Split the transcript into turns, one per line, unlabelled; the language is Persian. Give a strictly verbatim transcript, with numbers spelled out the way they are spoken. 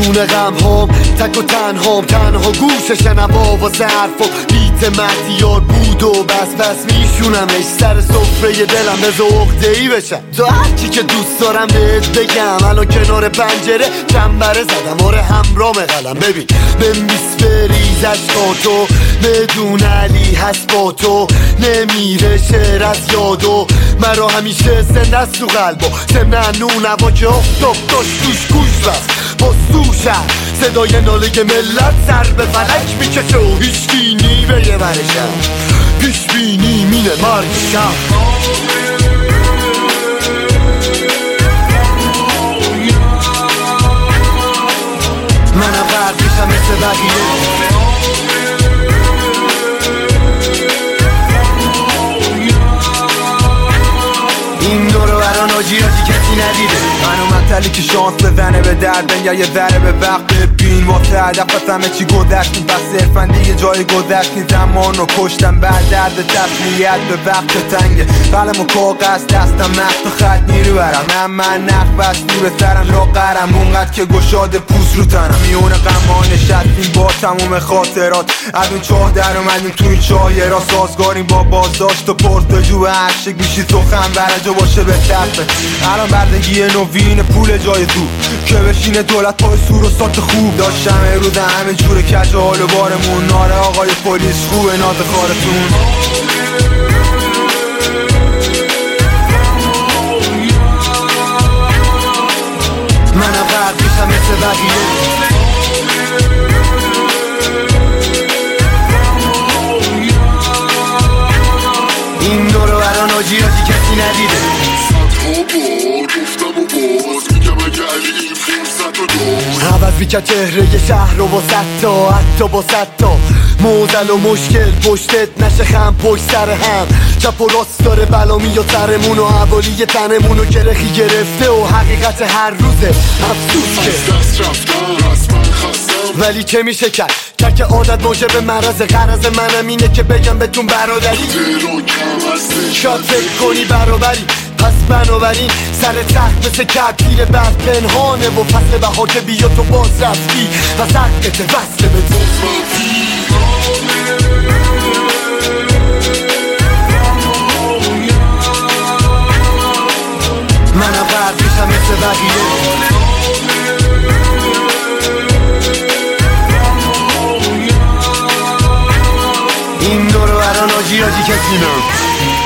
بدون غم هم تک و تنهام، تنها گوش شنوا و ظرف و بیت مهدیار بود و بس بس میشونمش سر سفره دلم به عقده ای بشم. تو هرچی که دوست دارم بهت بگم، الان کنار پنجره چنبره زدم آره همرام قلم. ببین بنویس بریز عشقاتو، بدون علی هست با تو نمیره شعر از یادو، مرا همیشه زنده است تو قلبا سمنه نون نوا که افتاب داشت توش گوش بست با سوشن صدای ناله ملت سر به فلک میکشه و هیچ بینی به یه برشم پیش بینی مینه مرگشم. منم غرق میشم مثل بقیه، این دورو برا ناجی آجی کسی ندیده.
منو مطلی که شانس بزنه به درد یا یه ذره به وقت ببین واسه هدف همه چی گذشت بس صرفا دیگه جای گذشت نیست. زمانو کشتم بر درد تسلیت به وقت تنگه قلم و کاغذ دستم مخت و خط نیرو برم من من نخ بستی به سرم لاغرم اونقدر که گشاد پوست رو تنم میونه غما نشستیم با تموم خاطرات از اون چاه در اومدیم توی چاه را سازگاریم با بازداشت و پرسجو به عشق میشی سخن برنجا باشه به طرفه الان بردگی نوین پول جای تو که بشینه دولت پای سور و سات خوب داشتم امروز همه جور کج و حال و بارمون ناره آقای پلیس خوبه ناز خارتون.
منم غرق میشم مثل بقیه، این دورو برا ناجی آجی کسی ندیده. عوض بیکرد چهره شهر رو با ستا حتی با ستا موزل و مشکل پشتت نشه خم پشت سر هم چپ و راست داره بلا میاد سرمون و حوالی تنمون رو گرخی گرفته و حقیقت هر روزه افسوس که ولی چه میشه کرد که عادت باشه به مرض غرض منم اینه که بگم بهتون برادری شاید فکر کنی برابری پس بنابراین سر تخت مثل کبیر بر پنهانه و فصل بها که بیا تو باز رفتی و سقت وصل به تو منم غرق میشم مثل بقیه، این دورو برا ناجی آجی کسی نه.